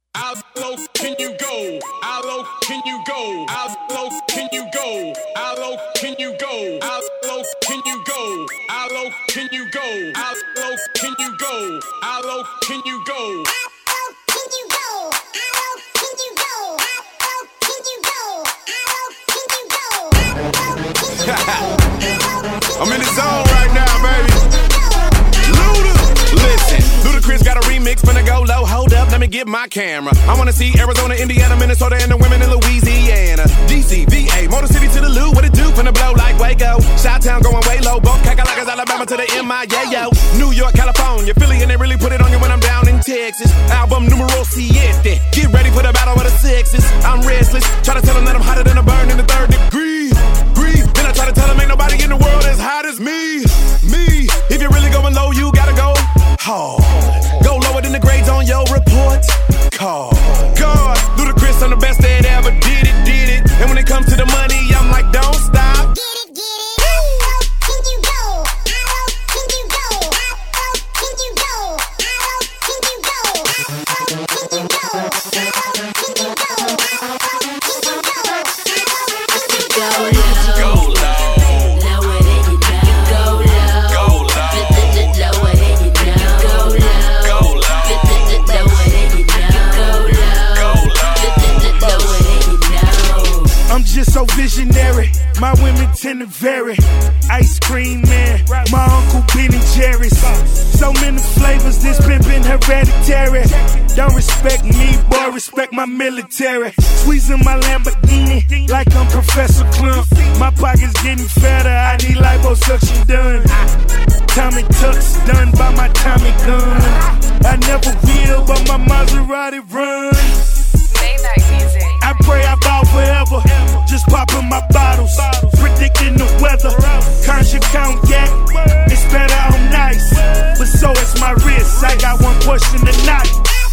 How low can you go? How low can you go? How low can you go? How low can you go? How low can you go? How low can you go? How low can you go? How low can you go? I'm in the zone right now, baby. Listen, Ludacris got a remix, finna go low, hold up, let me get my camera. I wanna see Arizona, Indiana, Minnesota, and the women in Louisiana. DC, VA, Motor City to the Lou, what it do? Finna blow like Waco. Chi-Town going way low, both Cacalacas, Alabama to the MIA, yo. New York, California, Philly, and they really put it on you when I'm down in Texas. Album numero siete, get ready for the battle of the sexes. I'm restless, try to tell them that I'm hotter than a burn in the 3rd degree. Then I try to tell them ain't nobody in the world as hot as me. If you're really going low, you gotta go hard. Go lower than the grades on your report card. God, Ludacris, I'm the best that ever did it. And when it comes to the money, I'm like, don't stop. So visionary, my women tend to vary. Ice cream man, my Uncle Ben and Jerry's. So many flavors, this been hereditary. Don't respect me, boy, respect my military. Squeezing my Lamborghini like I'm Professor Clump. My pocket's getting fatter, I need liposuction done. Tommy Tuck's done by my Tommy gun. I never will, but my Maserati runs. I pray I bow forever, just popping my bottles, predicting the weather. Conscious cognac, it's better on nice, but so is my wrist. I got one question tonight.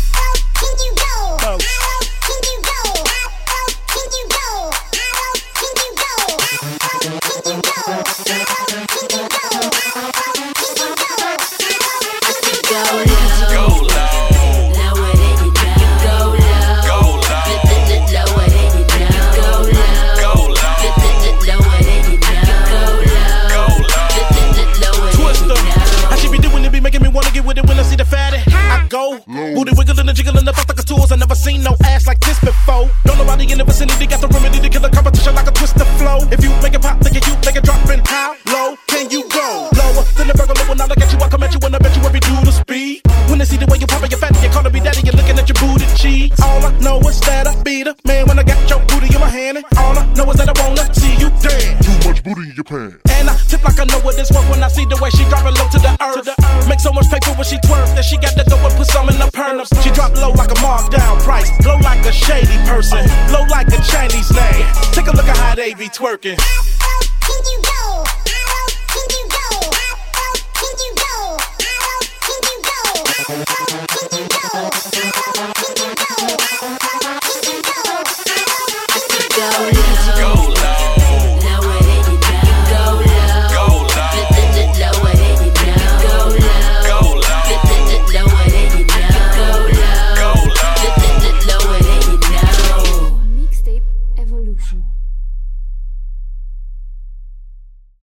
Booty wiggling and jiggling up like a tools. I never seen no ass like this before. Don't nobody in the vicinity got the remedy to kill the competition like a twisted flow. If you make it pop, then you make it drop. And how low can you go? Lower than the burger. When I look at you, I come at you and I bet you every do the speed. When they see the way you poppin' your fatty, you calling me daddy, you're looking at your booty cheeks. All I know is that I be the man when I got your booty in my hand. And all I know is that I wanna see you dance. Too much booty in your pants. And I tip like I know what this worth when I see the way she drop it low to the earth. Make so much paper when she twerk that she got to go and put some in the perm. She drop low like a markdown price, low like a shady person, low like a Chinese name. Take a look at how they be twerking.